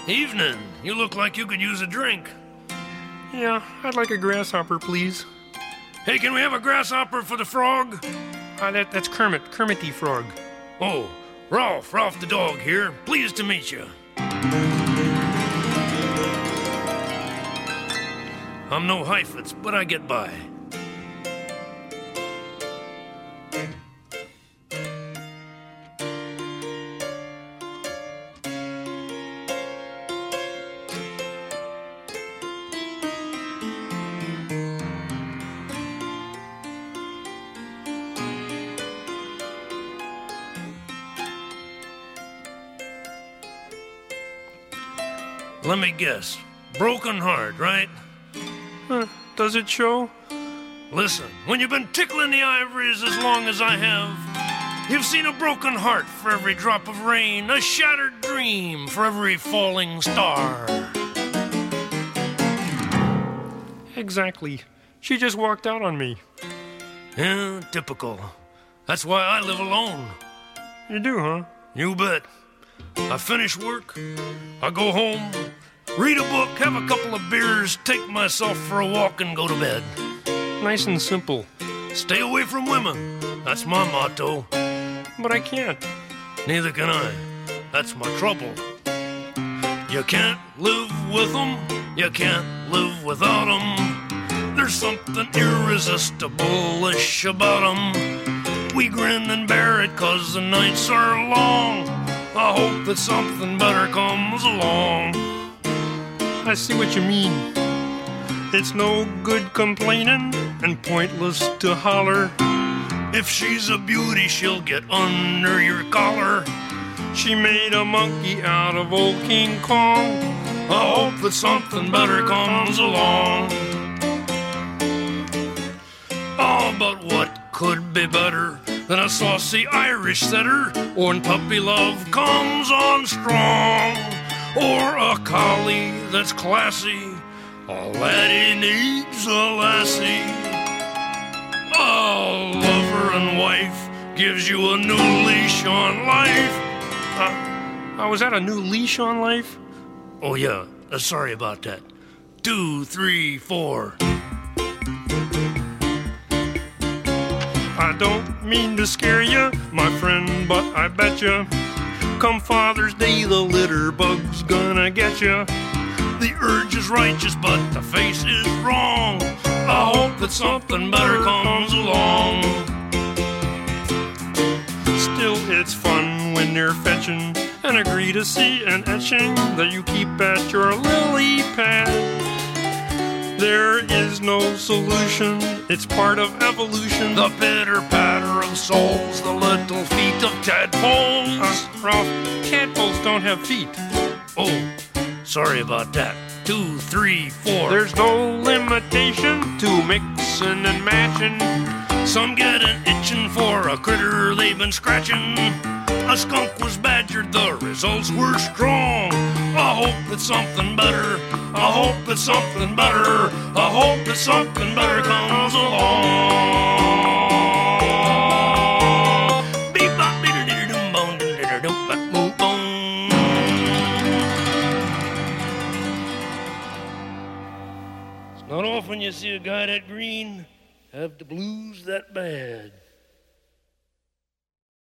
Evening. You look like you could use a drink. Yeah, I'd like a grasshopper, please. Hey, can we have a grasshopper for the frog? That's Kermit, Kermit Frog. Oh, Ralph the dog here. Pleased to meet you. I'm no Heifetz, but I get by. Let me guess. Broken heart, right? Does it show? Listen, when you've been tickling the ivories as long as I have, you've seen a broken heart for every drop of rain, a shattered dream for every falling star. Exactly. She just walked out on me. Yeah, typical. That's why I live alone. You do, huh? You bet. I finish work, I go home, read a book, have a couple of beers, take myself for a walk, and go to bed. Nice and simple. Stay away from women. That's my motto. But I can't. Neither can I. That's my trouble. You can't live with them. You can't live without them. There's something irresistible-ish about them. We grin and bear it 'cause the nights are long. I hope that something better comes along. I see what you mean. It's no good complaining and pointless to holler. If she's a beauty, she'll get under your collar. She made a monkey out of old King Kong. I hope that something better comes along. Oh, but what could be better than a saucy Irish setter when puppy love comes on strong? Or a collie that's classy, all that he needs a lassie. A lover and wife gives you a new leash on life. Was that a new leash on life? Oh yeah, sorry about that. 2, 3, 4. I don't mean to scare you, my friend, but I bet you, come Father's Day, the litter bug's gonna get you. The urge is righteous, but the face is wrong. I hope that something better comes along. Still, it's fun when you're fetching and agree to see an etching that you keep at your lily pad. There is no solution, it's part of evolution. The pitter-patter of souls, the little feet of tadpoles. Ralph, tadpoles don't have feet. Oh, sorry about that. 2, 3, 4. There's no limitation to mixing and matching. Some get an itching for a critter they've been scratching. A skunk was badgered, the results were strong. I hope that something better, I hope that something better, I hope that something better comes along. It's not often you see a guy that green have the blues that bad.